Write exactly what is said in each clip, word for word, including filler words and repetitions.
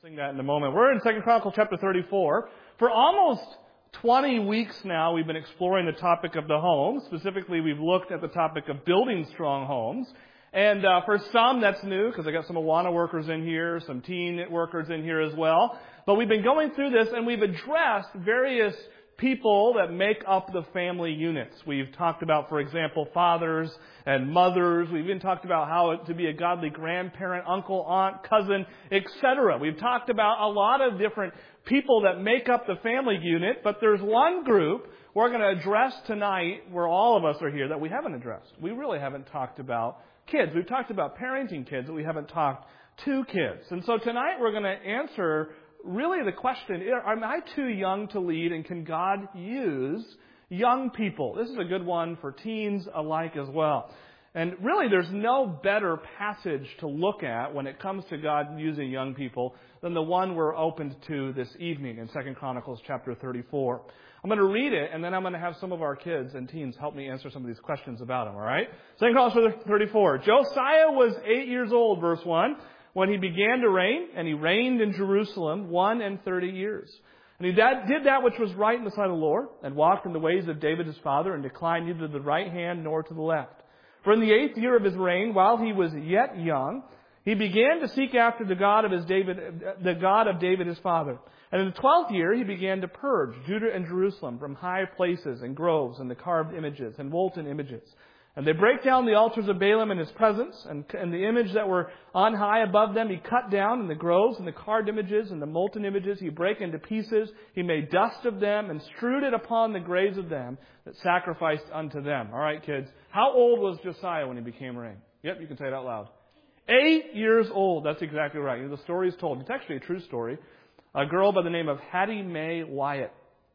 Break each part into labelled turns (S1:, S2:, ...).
S1: Sing that in a moment. We're in Second Chronicles chapter thirty-four. For almost twenty weeks now, we've been exploring the topic of the home. Specifically, we've looked at the topic of building strong homes. And uh, for some, that's new, because I got some Awana workers in here, some teen workers in here as well. But we've been going through this, and we've addressed various people that make up the family units. We've talked about, for example, fathers and mothers. We've even talked about how to be a godly grandparent, uncle, aunt, cousin, et cetera. We've talked about a lot of different people that make up the family unit, but there's one group we're going to address tonight where all of us are here that we haven't addressed. We really haven't talked about kids. We've talked about parenting kids, but we haven't talked to kids. And so tonight we're going to answer really the question, am I too young to lead, and can God use young people? This is a good one for teens alike as well. And really there's no better passage to look at when it comes to God using young people than the one we're opened to this evening in Second Chronicles chapter thirty-four. I'm going to read it, and then I'm going to have some of our kids and teens help me answer some of these questions about them, all right? Second Chronicles thirty-four. Josiah was eight years old, verse one, when he began to reign, and he reigned in Jerusalem one and thirty years. And he did that which was right in the sight of the Lord, and walked in the ways of David his father, and declined neither to the right hand nor to the left. For in the eighth year of his reign, while he was yet young, he began to seek after the God of his David, the God of David his father. And in the twelfth year, he began to purge Judah and Jerusalem from high places and groves and the carved images and molten images. And they break down the altars of Baalim in his presence, and, and the image that were on high above them he cut down, and the groves and the carved images and the molten images he brake into pieces. He made dust of them and strewed it upon the graves of them that sacrificed unto them. All right, kids. How old was Josiah when he became reign? Yep, you can say it out loud. Eight years old. That's exactly right. The story is told. It's actually a true story. A girl by the name of Hattie Mae Wyatt.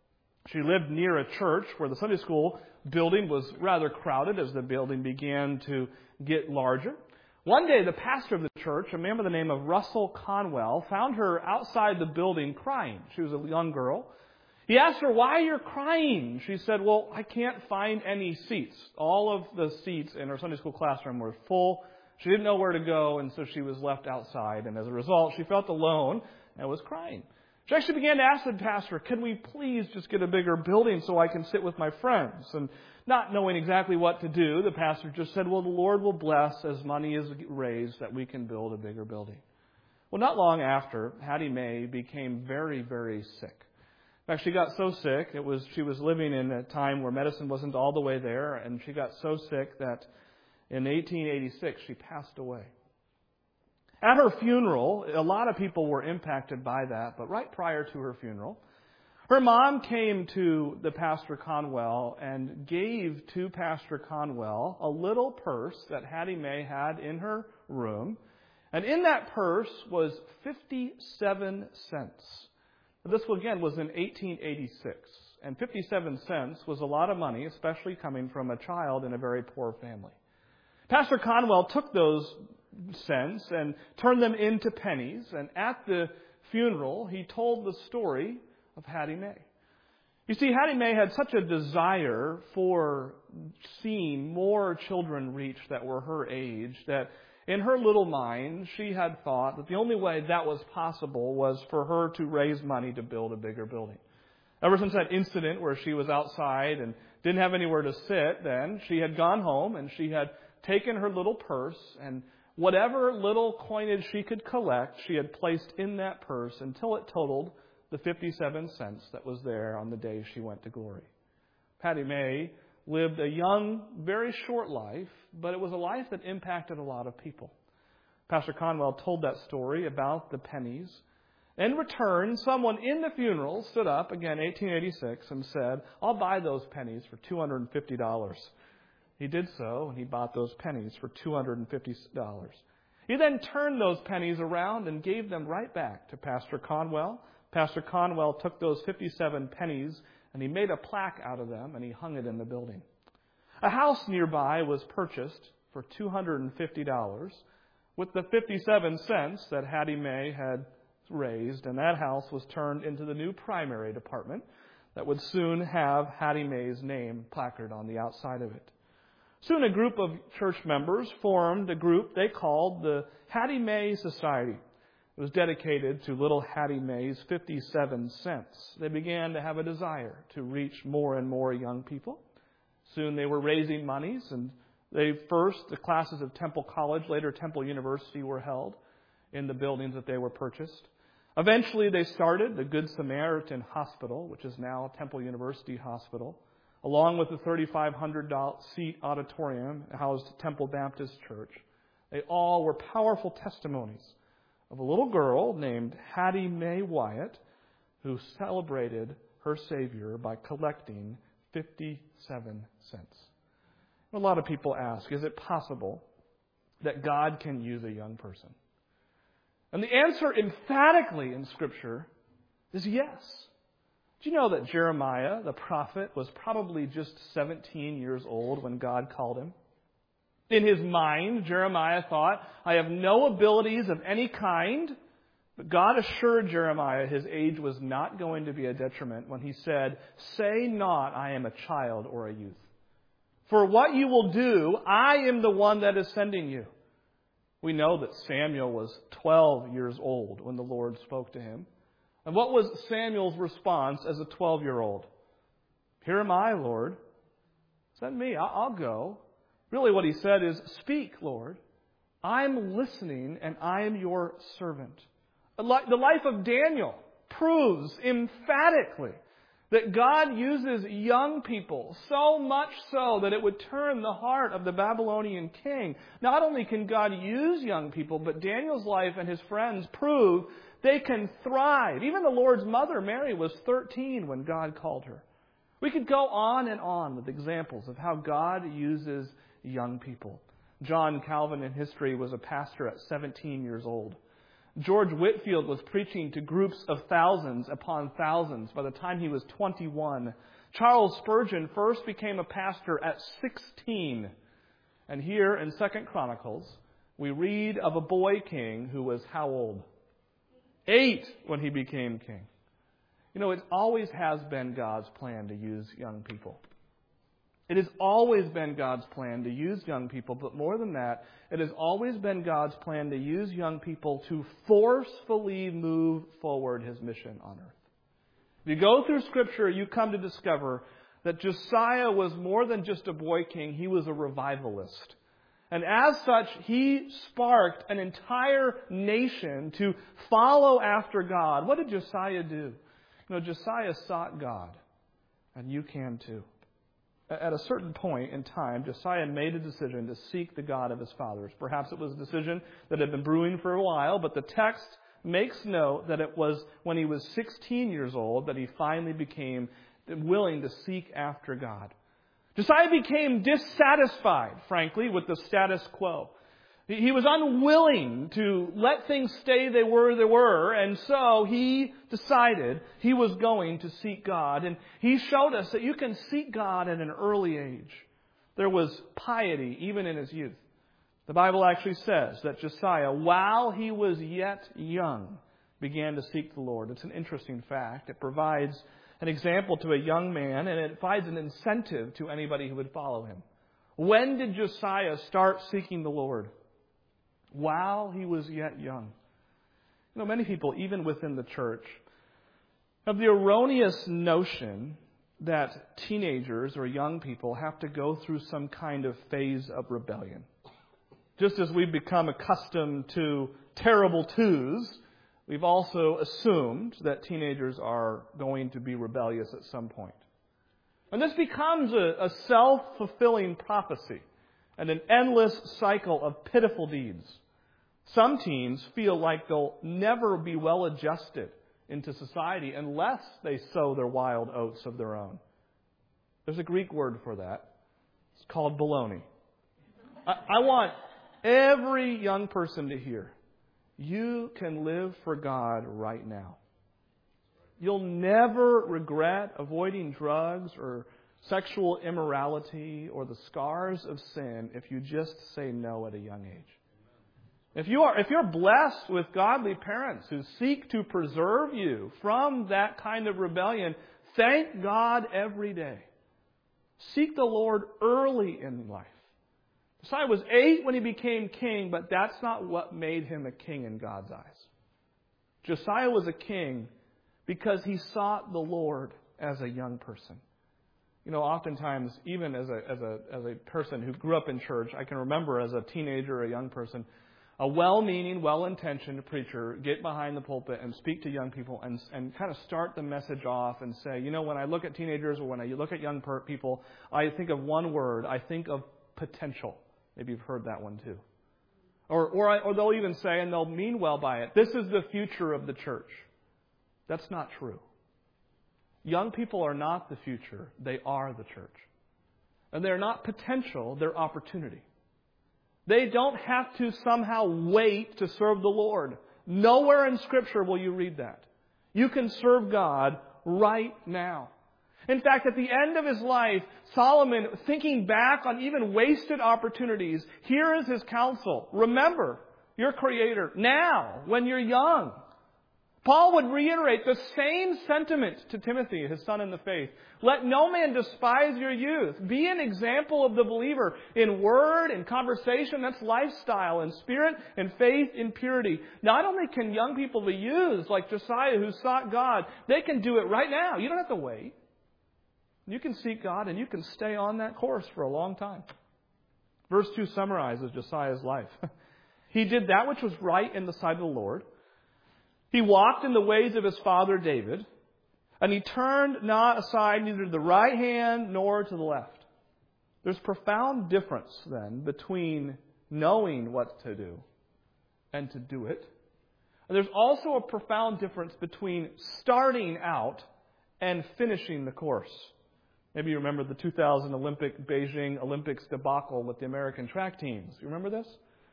S1: She lived near a church where the Sunday school building was rather crowded as the building began to get larger. One day, the pastor of the church, a man by the name of Russell Conwell, found her outside the building crying. She was a young girl. He asked her, "Why you're crying?" She said, "Well, I can't find any seats. All of the seats in her Sunday school classroom were full. She didn't know where to go, and so she was left outside. And as a result, she felt alone and was crying." She actually began to ask the pastor, "Can we please just get a bigger building so I can sit with my friends?" And not knowing exactly what to do, the pastor just said, "Well, the Lord will bless as money is raised that we can build a bigger building." Well, not long after, Hattie Mae became very, very sick. In fact, she got so sick, it was she was living in a time where medicine wasn't all the way there, and she got so sick that in eighteen eighty-six she passed away. At her funeral, a lot of people were impacted by that, but right prior to her funeral, her mom came to the Pastor Conwell and gave to Pastor Conwell a little purse that Hattie Mae had in her room. And in that purse was fifty-seven cents. This, again, was in eighteen eighty-six. And fifty-seven cents was a lot of money, especially coming from a child in a very poor family. Pastor Conwell took those cents and turned them into pennies. And at the funeral, he told the story of Hattie Mae. You see, Hattie Mae had such a desire for seeing more children reach that were her age that in her little mind, she had thought that the only way that was possible was for her to raise money to build a bigger building. Ever since that incident where she was outside and didn't have anywhere to sit then, she had gone home and she had taken her little purse, and whatever little coinage she could collect, she had placed in that purse until it totaled the fifty-seven cents that was there on the day she went to glory. Hattie Mae lived a young, very short life, but it was a life that impacted a lot of people. Pastor Conwell told that story about the pennies. In return, someone in the funeral stood up, again, eighteen eighty-six, and said, "I'll buy those pennies for two hundred fifty dollars. He did so, and he bought those pennies for two hundred fifty dollars. He then turned those pennies around and gave them right back to Pastor Conwell. Pastor Conwell took those fifty-seven pennies, and he made a plaque out of them, and he hung it in the building. A house nearby was purchased for two hundred fifty dollars with the fifty-seven cents that Hattie Mae had raised, and that house was turned into the new primary department that would soon have Hattie Mae's name placarded on the outside of it. Soon a group of church members formed a group they called the Hattie Mae Society. It was dedicated to little Hattie Mae's fifty-seven cents. They began to have a desire to reach more and more young people. Soon they were raising monies, and they first, the classes of Temple College, later Temple University, were held in the buildings that they were purchased. Eventually they started the Good Samaritan Hospital, which is now Temple University Hospital, along with the thirty-five hundred seat auditorium housed Temple Baptist Church. They all were powerful testimonies of a little girl named Hattie Mae Wyatt who celebrated her Savior by collecting fifty-seven cents. A lot of people ask, is it possible that God can use a young person? And the answer emphatically in Scripture is yes. Do you know that Jeremiah, the prophet, was probably just seventeen years old when God called him? In his mind, Jeremiah thought, I have no abilities of any kind. But God assured Jeremiah his age was not going to be a detriment when he said, say not, I am a child or a youth. For what you will do, I am the one that is sending you. We know that Samuel was twelve years old when the Lord spoke to him. And what was Samuel's response as a twelve-year-old? Here am I, Lord. Send me. I'll go. Really what he said is, speak, Lord. I'm listening and I am your servant. The life of Daniel proves emphatically that God uses young people so much so that it would turn the heart of the Babylonian king. Not only can God use young people, but Daniel's life and his friends prove they can thrive. Even the Lord's mother, Mary, was thirteen when God called her. We could go on and on with examples of how God uses young people. John Calvin in history was a pastor at seventeen years old. George Whitefield was preaching to groups of thousands upon thousands by the time he was twenty-one. Charles Spurgeon first became a pastor at sixteen. And here in Second Chronicles, we read of a boy king who was how old? Eight when he became king. You know, it always has been God's plan to use young people. It has always been God's plan to use young people, but more than that, it has always been God's plan to use young people to forcefully move forward His mission on earth. If you go through Scripture, you come to discover that Josiah was more than just a boy king, he was a revivalist. And as such, he sparked an entire nation to follow after God. What did Josiah do? You know, Josiah sought God, and you can too. At a certain point in time, Josiah made a decision to seek the God of his fathers. Perhaps it was a decision that had been brewing for a while, but the text makes note that it was when he was sixteen years old that he finally became willing to seek after God. Josiah became dissatisfied, frankly, with the status quo. He was unwilling to let things stay they were they were, and so he decided he was going to seek God. And he showed us that you can seek God at an early age. There was piety even in his youth. The Bible actually says that Josiah, while he was yet young, began to seek the Lord. It's an interesting fact. It provides an example to a young man, and it provides an incentive to anybody who would follow him. When did Josiah start seeking the Lord? While he was yet young. You know, many people, even within the church, have the erroneous notion that teenagers or young people have to go through some kind of phase of rebellion. Just as we've become accustomed to terrible twos, we've also assumed that teenagers are going to be rebellious at some point. And this becomes a, a self-fulfilling prophecy and an endless cycle of pitiful deeds. Some teens feel like they'll never be well adjusted into society unless they sow their wild oats of their own. There's a Greek word for that. It's called baloney. I, I want every young person to hear, you can live for God right now. You'll never regret avoiding drugs or sexual immorality or the scars of sin if you just say no at a young age. If you are, if you're blessed with godly parents who seek to preserve you from that kind of rebellion, thank God every day. Seek the Lord early in life. Josiah was eight when he became king, but that's not what made him a king in God's eyes. Josiah was a king because he sought the Lord as a young person. You know, oftentimes, even as a as a as a person who grew up in church, I can remember as a teenager or a young person, a well-meaning, well-intentioned preacher get behind the pulpit and speak to young people and and kind of start the message off and say, you know, when I look at teenagers or when I look at young per- people, I think of one word. I think of potential. Maybe you've heard that one too. Or or, I, or they'll even say, and they'll mean well by it, this is the future of the church. That's not true. Young people are not the future. They are the church. And they're not potential. They're opportunity. They don't have to somehow wait to serve the Lord. Nowhere in Scripture will you read that. You can serve God right now. In fact, at the end of his life, Solomon, thinking back on even wasted opportunities, here is his counsel. Remember your Creator now, when you're young. Paul would reiterate the same sentiment to Timothy, his son in the faith. Let no man despise your youth. Be an example of the believer in word, in conversation. That's lifestyle, in spirit, in faith, in purity. Not only can young people be used like Josiah who sought God, they can do it right now. You don't have to wait. You can seek God and you can stay on that course for a long time. Verse two summarizes Josiah's life. He did that which was right in the sight of the Lord. He walked in the ways of his father David, and he turned not aside neither to the right hand nor to the left. There's profound difference then between knowing what to do and to do it. And there's also a profound difference between starting out and finishing the course. Maybe you remember the two thousand Olympic Beijing Olympics debacle with the American track teams. You remember this?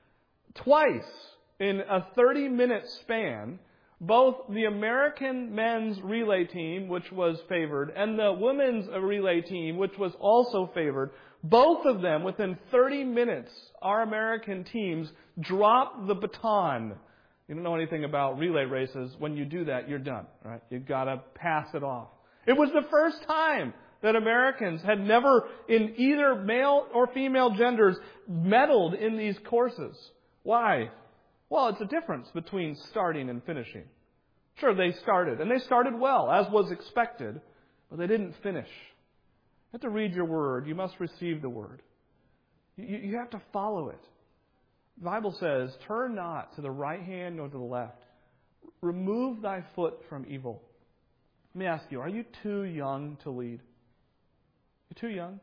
S1: Twice in a thirty-minute span, both the American men's relay team, which was favored, and the women's relay team, which was also favored, both of them, within thirty minutes, our American teams dropped the baton. You don't know anything about relay races. When you do that, you're done, right? You've got to pass it off. It was the first time that Americans had never, in either male or female genders, medaled in these courses. Why? Well, it's a difference between starting and finishing. Sure, they started, and they started well, as was expected, but they didn't finish. You have to read your word. You must receive the word. You, you have to follow it. The Bible says, turn not to the right hand nor to the left. Remove thy foot from evil. Let me ask you, are you too young to lead? You're too young?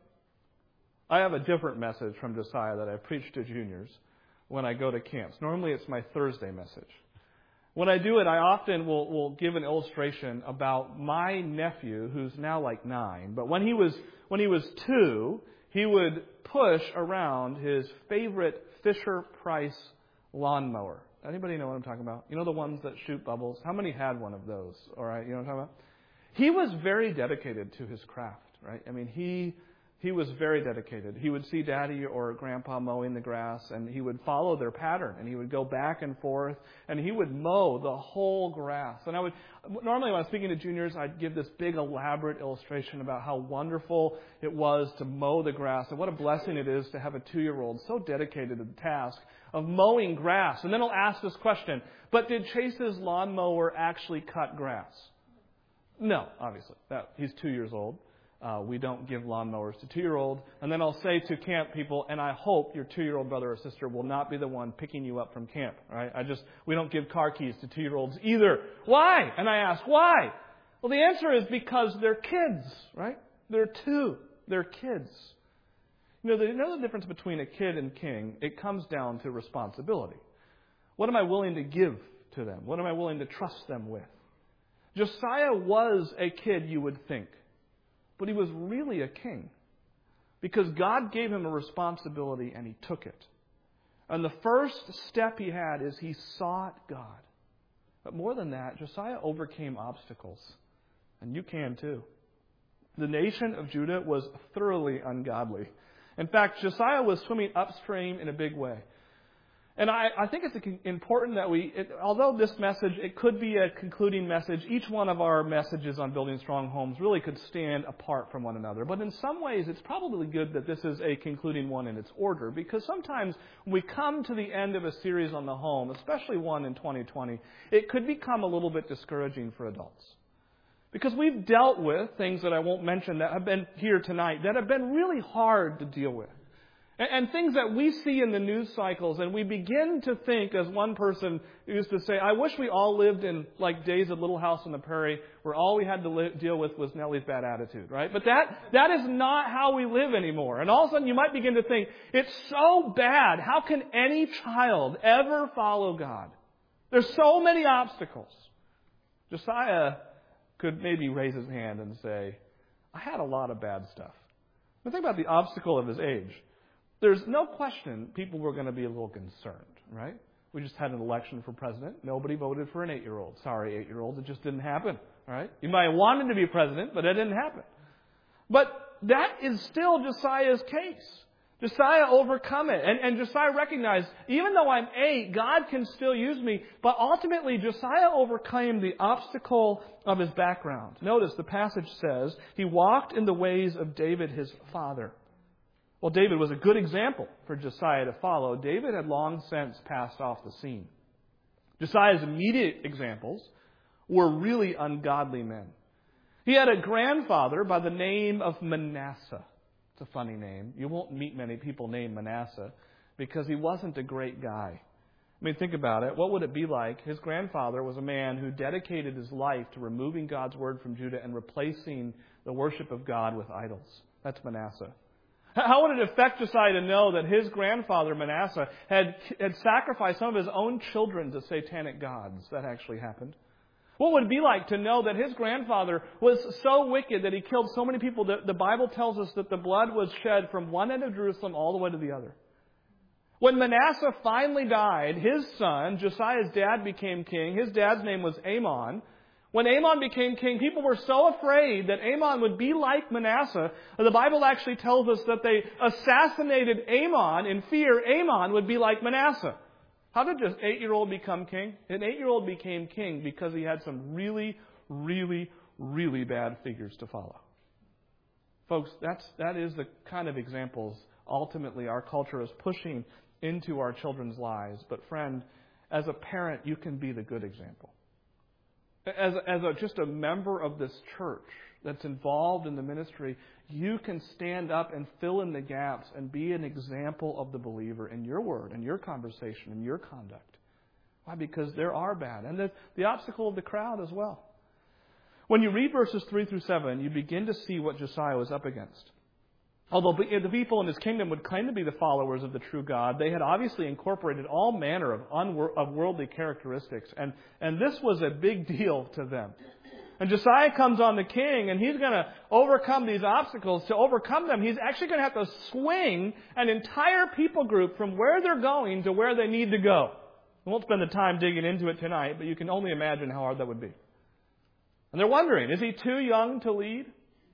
S1: I have a different message from Josiah that I preach to juniors when I go to camps. Normally it's my Thursday message. When I do it, I often will, will give an illustration about my nephew, who's now like nine. But when he was when he was two, he would push around his favorite Fisher-Price lawnmower. Anybody know what I'm talking about? You know the ones that shoot bubbles? How many had one of those? All right, you know what I'm talking about? He was very dedicated to his craft, right? I mean, he... He was very dedicated. He would see Daddy or Grandpa mowing the grass, and he would follow their pattern, and he would go back and forth, and he would mow the whole grass. And I would normally when I was speaking to juniors, I'd give this big elaborate illustration about how wonderful it was to mow the grass, and what a blessing it is to have a two-year-old so dedicated to the task of mowing grass. And then I'll ask this question: but did Chase's lawnmower actually cut grass? No, obviously. That, he's two years old. Uh, we don't give lawnmowers to two-year-olds. And then I'll say to camp people, and I hope your two-year-old brother or sister will not be the one picking you up from camp. Right? I just we don't give car keys to two-year-olds either. Why? And I ask, why? Well, the answer is because they're kids, right? They're two. They're kids. You know, the, you know the difference between a kid and king? It comes down to responsibility. What am I willing to give to them? What am I willing to trust them with? Josiah was a kid, you would think. But he was really a king because God gave him a responsibility and he took it. And the first step he had is he sought God. But more than that, Josiah overcame obstacles. And you can too. The nation of Judah was thoroughly ungodly. In fact, Josiah was swimming upstream in a big way. And I, I think it's important that we, it, although this message, it could be a concluding message, each one of our messages on building strong homes really could stand apart from one another. But in some ways, it's probably good that this is a concluding one in its order, because sometimes when we come to the end of a series on the home, especially one in twenty twenty, it could become a little bit discouraging for adults. Because we've dealt with things that I won't mention that have been here tonight that have been really hard to deal with. And things that we see in the news cycles, and we begin to think, as one person used to say, I wish we all lived in like days of Little House on the Prairie, where all we had to li- deal with was Nellie's bad attitude, right? But that that is not how we live anymore. And all of a sudden you might begin to think, it's so bad. How can any child ever follow God? There's so many obstacles. Josiah could maybe raise his hand and say, I had a lot of bad stuff. But think about the obstacle of his age. There's no question people were going to be a little concerned, right? We just had an election for president. Nobody voted for an eight-year-old. Sorry, eight-year-olds. It just didn't happen, right? You might have wanted to be president, but it didn't happen. But that is still Josiah's case. Josiah overcome it. And, and Josiah recognized, even though I'm eight, God can still use me. But ultimately, Josiah overcame the obstacle of his background. Notice the passage says, he walked in the ways of David, his father. Well, David was a good example for Josiah to follow. David had long since passed off the scene. Josiah's immediate examples were really ungodly men. He had a grandfather by the name of Manasseh. It's a funny name. You won't meet many people named Manasseh because he wasn't a great guy. I mean, think about it. What would it be like? His grandfather was a man who dedicated his life to removing God's word from Judah and replacing the worship of God with idols. That's Manasseh. How would it affect Josiah to know that his grandfather, Manasseh, had, had sacrificed some of his own children to satanic gods? That actually happened. What would it be like to know that his grandfather was so wicked that he killed so many people that the Bible tells us that the blood was shed from one end of Jerusalem all the way to the other? When Manasseh finally died, his son, Josiah's dad, became king. His dad's name was Amon. When Amon became king, people were so afraid that Amon would be like Manasseh. The Bible actually tells us that they assassinated Amon in fear Amon would be like Manasseh. How did an eight-year-old become king? An eight-year-old became king because he had some really, really, really bad figures to follow. Folks, that's, that is the kind of examples ultimately our culture is pushing into our children's lives. But friend, as a parent, you can be the good example. As, as a, just a member of this church that's involved in the ministry, you can stand up and fill in the gaps and be an example of the believer in your word, in your conversation, in your conduct. Why? Because there are bad. And the, the obstacle of the crowd as well. When you read verses three through seven, you begin to see what Josiah was up against. Although the people in his kingdom would claim to be the followers of the true God, they had obviously incorporated all manner of, unwor- of worldly characteristics. And, and this was a big deal to them. And Josiah comes on the king, and he's going to overcome these obstacles. To overcome them, he's actually going to have to swing an entire people group from where they're going to where they need to go. We won't spend the time digging into it tonight, but you can only imagine how hard that would be. And they're wondering, is he too young to lead?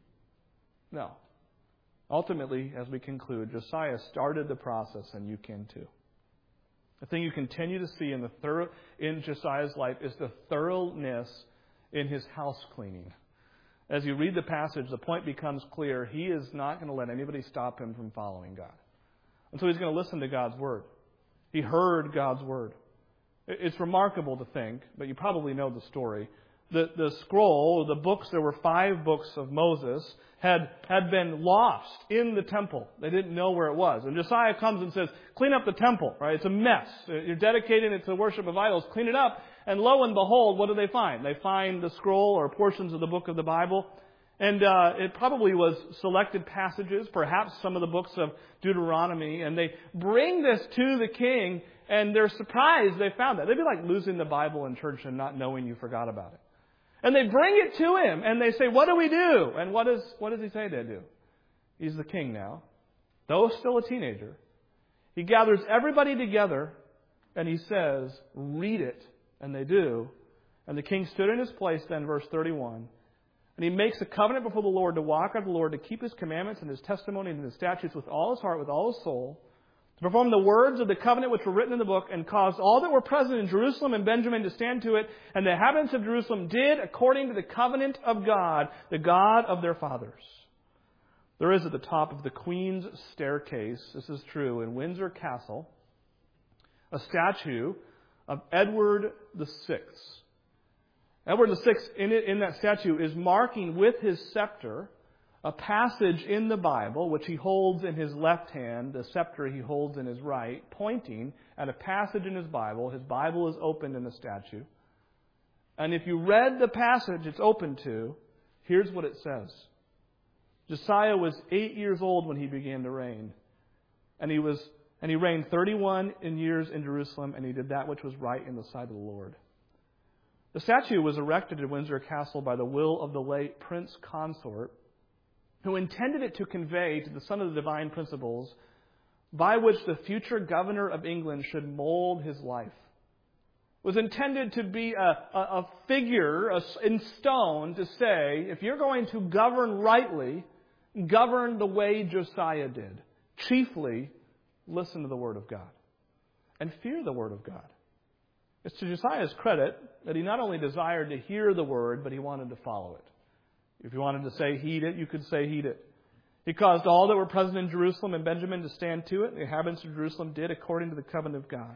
S1: No. Ultimately, as we conclude, Josiah started the process, and you can too. The thing you continue to see in the thorough, in Josiah's life is the thoroughness in his house cleaning. As you read the passage, the point becomes clear. He is not going to let anybody stop him from following God. And so he's going to listen to God's word. He heard God's word. It's remarkable to think, but you probably know the story. The, the scroll, the books, there were five books of Moses, had, had been lost in the temple. They didn't know where it was. And Josiah comes and says, clean up the temple, right? It's a mess. You're dedicating it to the worship of idols. Clean it up. And lo and behold, what do they find? They find the scroll or portions of the book of the Bible. And uh, it probably was selected passages, perhaps some of the books of Deuteronomy. And they bring this to the king, and they're surprised they found that. They'd be like losing the Bible in church and not knowing you forgot about it. And they bring it to him, and they say, what do we do? And what, is, what does he say they do? He's the king now, though still a teenager. He gathers everybody together, and he says, read it. And they do. And the king stood in his place then, verse thirty-one. And he makes a covenant before the Lord to walk after the Lord, to keep his commandments and his testimony and his statutes with all his heart, with all his soul, to perform the words of the covenant which were written in the book, and caused all that were present in Jerusalem and Benjamin to stand to it. And the inhabitants of Jerusalem did according to the covenant of God, the God of their fathers. There is at the top of the Queen's Staircase, this is true, in Windsor Castle, a statue of Edward the Sixth. Edward the Sixth, in, it, in that statue, is marking with his scepter a passage in the Bible, which he holds in his left hand, the scepter he holds in his right, pointing at a passage in his Bible. His Bible is opened in the statue. And if you read the passage it's open to, here's what it says. Josiah was eight years old when he began to reign. And he was and he reigned thirty-one in years in Jerusalem, and he did that which was right in the sight of the Lord. The statue was erected at Windsor Castle by the will of the late Prince Consort, who intended it to convey to the Son of the Divine principles by which the future governor of England should mold his life. It was intended to be a, a, a figure a, in stone to say, if you're going to govern rightly, govern the way Josiah did. Chiefly, listen to the Word of God and fear the Word of God. It's to Josiah's credit that he not only desired to hear the Word, but he wanted to follow it. If you wanted to say heed it, you could say heed it. He caused all that were present in Jerusalem and Benjamin to stand to it. The inhabitants of Jerusalem did according to the covenant of God.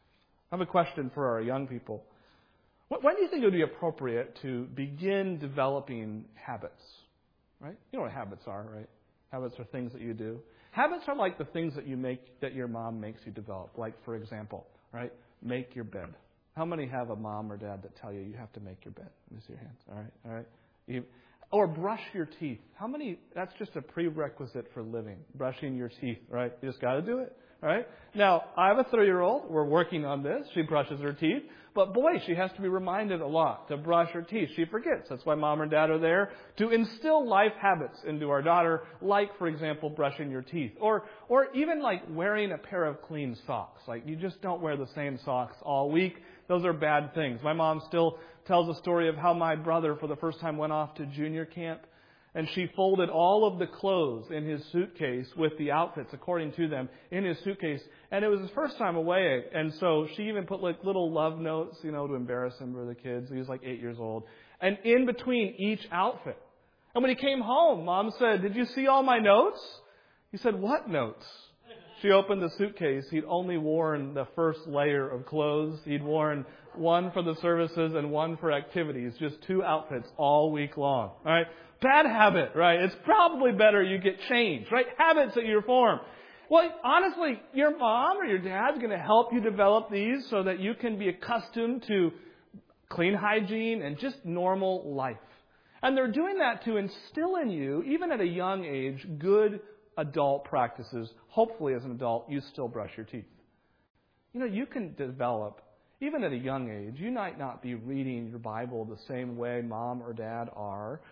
S1: I have a question for our young people. When do you think it would be appropriate to begin developing habits? Right? You know what habits are, right? Habits are things that you do. Habits are like the things that you make, that your mom makes you develop. Like, for example, right? Make your bed. How many have a mom or dad that tell you you have to make your bed? Let me see your hands. All right, all right. You, Or brush your teeth. How many, that's just a prerequisite for living, brushing your teeth, right? You just got to do it, right? Now, I have a three-year-old. We're working on this. She brushes her teeth. But boy, she has to be reminded a lot to brush her teeth. She forgets. That's why mom and dad are there to instill life habits into our daughter, like, for example, brushing your teeth. Or, or even like wearing a pair of clean socks. Like, you just don't wear the same socks all week. Those are bad things. My mom still tells a story of how my brother for the first time went off to junior camp, and she folded all of the clothes in his suitcase with the outfits, according to them, in his suitcase. And it was his first time away, and so she even put like little love notes, you know, to embarrass him for the kids. He was like eight years old. And in between each outfit. And when he came home, Mom said, "Did you see all my notes?" He said, "What notes?" She opened the suitcase. He'd only worn the first layer of clothes. He'd worn one for the services and one for activities. Just two outfits all week long. All right? Bad habit, right? It's probably better you get changed, right? Habits that you form. Well, honestly, your mom or your dad's going to help you develop these so that you can be accustomed to clean hygiene and just normal life. And they're doing that to instill in you, even at a young age, good adult practices. Hopefully, as an adult, you still brush your teeth. You know, you can develop, even at a young age, you might not be reading your Bible the same way mom or dad are,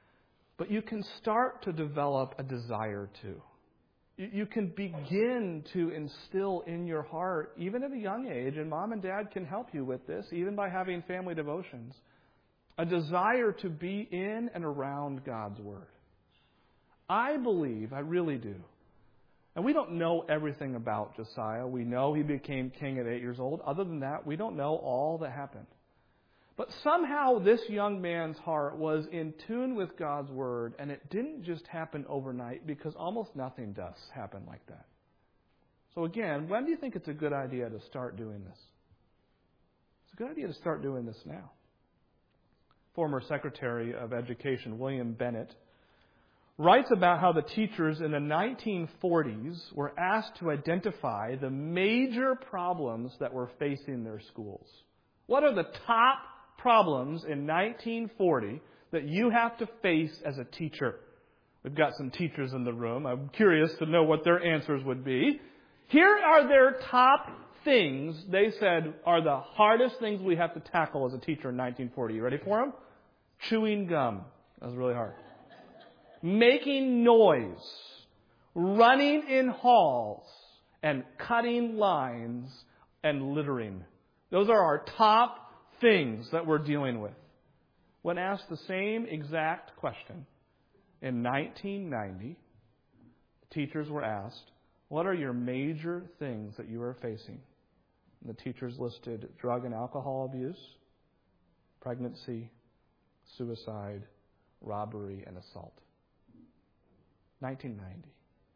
S1: but you can start to develop a desire to. You, you can begin to instill in your heart, even at a young age, and mom and dad can help you with this, even by having family devotions, a desire to be in and around God's Word. I believe, I really do. And we don't know everything about Josiah. We know he became king at eight years old. Other than that, we don't know all that happened. But somehow this young man's heart was in tune with God's Word, and it didn't just happen overnight, because almost nothing does happen like that. So again, when do you think it's a good idea to start doing this? It's a good idea to start doing this now. Former Secretary of Education William Bennett writes about how the teachers in the nineteen forties were asked to identify the major problems that were facing their schools. What are the top problems in nineteen forty that you have to face as a teacher? We've got some teachers in the room. I'm curious to know what their answers would be. Here are their top things they said are the hardest things we have to tackle as a teacher in nineteen forty. You ready for them? Chewing gum. That was really hard. Making noise, running in halls, and cutting lines and littering. Those are our top things that we're dealing with. When asked the same exact question in nineteen ninety, teachers were asked, What are your major things that you are facing? And the teachers listed drug and alcohol abuse, pregnancy, suicide, robbery, and assault. nineteen ninety.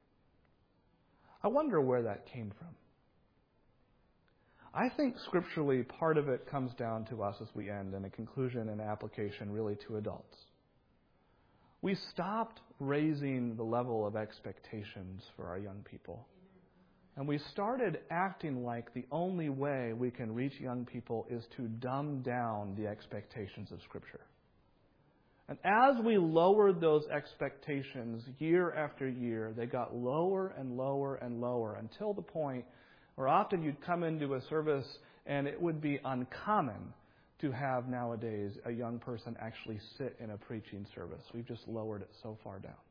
S1: I wonder where that came from. I think scripturally part of it comes down to us as we end in a conclusion and application really to adults. We stopped raising the level of expectations for our young people. And we started acting like the only way we can reach young people is to dumb down the expectations of Scripture. And as we lowered those expectations year after year, they got lower and lower and lower until the point where often you'd come into a service and it would be uncommon to have nowadays a young person actually sit in a preaching service. We've just lowered it so far down.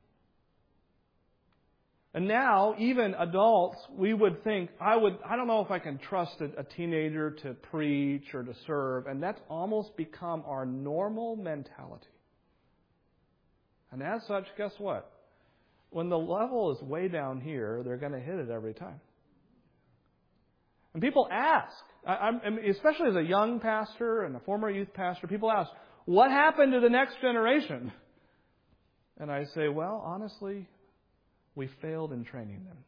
S1: And now, even adults, we would think, I would, I don't know if I can trust a, a teenager to preach or to serve. And that's almost become our normal mentality. And as such, guess what? When the level is way down here, they're going to hit it every time. And people ask, I, I'm, especially as a young pastor and a former youth pastor, people ask, what happened to the next generation? And I say, well, honestly, we failed in training them.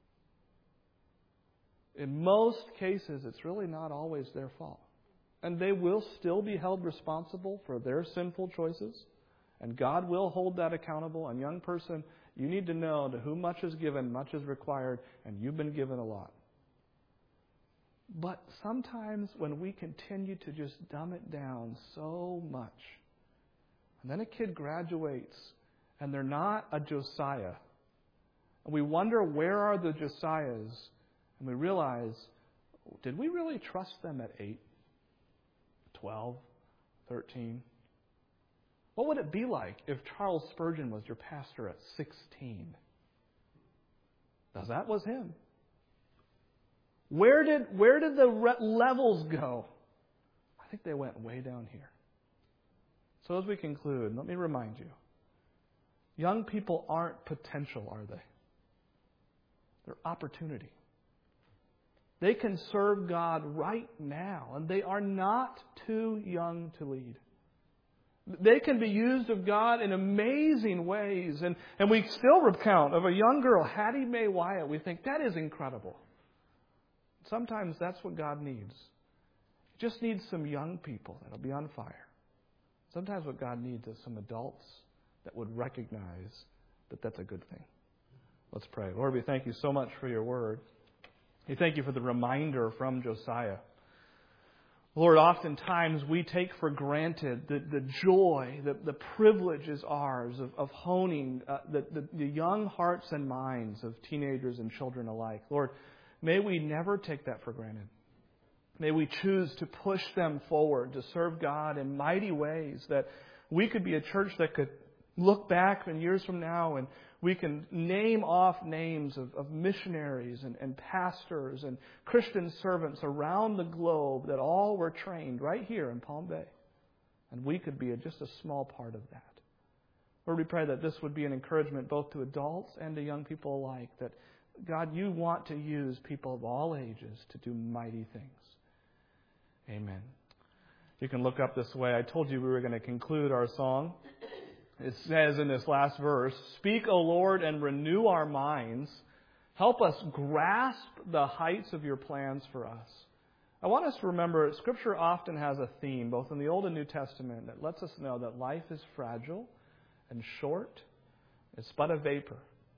S1: In most cases, it's really not always their fault. And they will still be held responsible for their sinful choices. And God will hold that accountable. And young person, you need to know to whom much is given, much is required, and you've been given a lot. But sometimes when we continue to just dumb it down so much, and then a kid graduates and they're not a Josiah, and we wonder, where are the Josiahs? And we realize, did we really trust them at eight, twelve, thirteen? What would it be like if Charles Spurgeon was your pastor at sixteen? Because that was him. Where did, where did the re- levels go? I think they went way down here. So as we conclude, let me remind you, young people aren't potential, are they? They're opportunity. They can serve God right now, and they are not too young to lead. They can be used of God in amazing ways, and, and we still recount of a young girl, Hattie Mae Wyatt. We think, that is incredible. Sometimes that's what God needs. He just needs some young people that'll be on fire. Sometimes what God needs is some adults that would recognize that that's a good thing. Let's pray. Lord, we thank you so much for your word. We thank you for the reminder from Josiah. Lord, oftentimes we take for granted the, the joy, the, the privilege is ours of, of honing uh, the, the, the young hearts and minds of teenagers and children alike. Lord, may we never take that for granted. May we choose to push them forward, to serve God in mighty ways, that we could be a church that could look back in years from now and we can name off names of, of missionaries and, and pastors and Christian servants around the globe that all were trained right here in Palm Bay. And we could be a, just a small part of that. Lord, we pray that this would be an encouragement both to adults and to young people alike, that God, you want to use people of all ages to do mighty things. Amen. You can look up this way. I told you we were going to conclude our song. It says in this last verse, "Speak, O Lord, and renew our minds. Help us grasp the heights of your plans for us." I want us to remember that Scripture often has a theme, both in the Old and New Testament, that lets us know that life is fragile and short. It's but a vapor.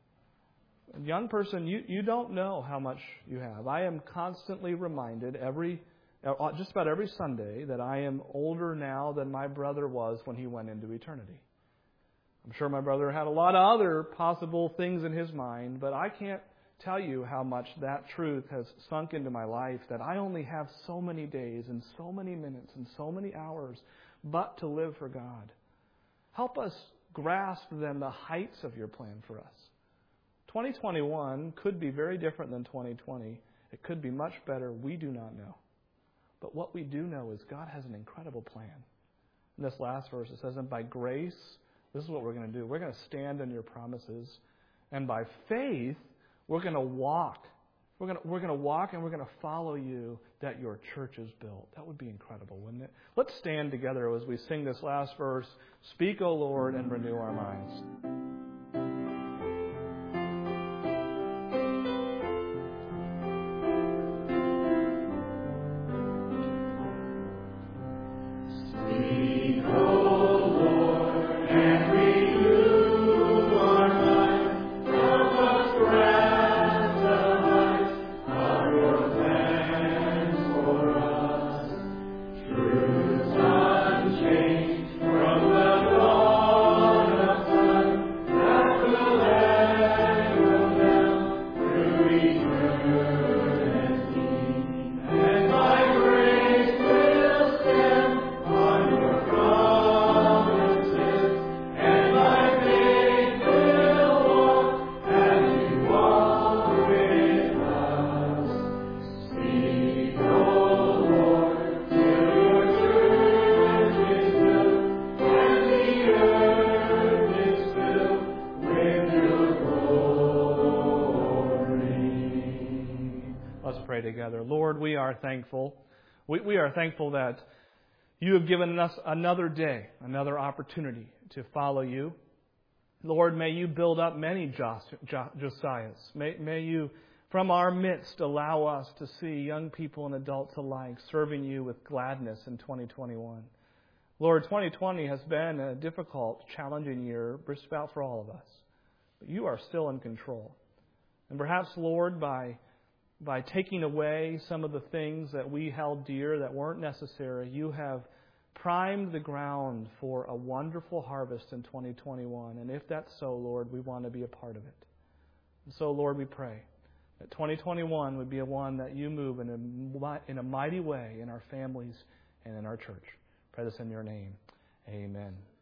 S1: And young person, you, you don't know how much you have. I am constantly reminded every, just about every Sunday, that I am older now than my brother was when he went into eternity. I'm sure my brother had a lot of other possible things in his mind, but I can't tell you how much that truth has sunk into my life, that I only have so many days and so many minutes and so many hours but to live for God. Help us grasp then the heights of your plan for us. twenty twenty-one could be very different than twenty twenty. It could be much better. We do not know. But what we do know is God has an incredible plan. In this last verse, it says, "And by grace," this is what we're going to do. We're going to stand on your promises. "And by faith, We're going to walk. We're going to, we're going to walk and we're going to follow you that your church is built. That would be incredible, wouldn't it? Let's stand together as we sing this last verse. Speak, O Lord, and renew our minds. Together. Lord, we are thankful. We, we are thankful that you have given us another day, another opportunity to follow you. Lord, may you build up many Jos, Jo, Josiahs. May, may you, from our midst, allow us to see young people and adults alike serving you with gladness in twenty twenty-one. Lord, twenty twenty has been a difficult, challenging year, just about for all of us. But you are still in control. And perhaps, Lord, by By taking away some of the things that we held dear that weren't necessary, you have primed the ground for a wonderful harvest in twenty twenty-one. And if that's so, Lord, we want to be a part of it. And so, Lord, we pray that twenty twenty-one would be a one that you move in a, in a mighty way in our families and in our church. Pray this in your name. Amen.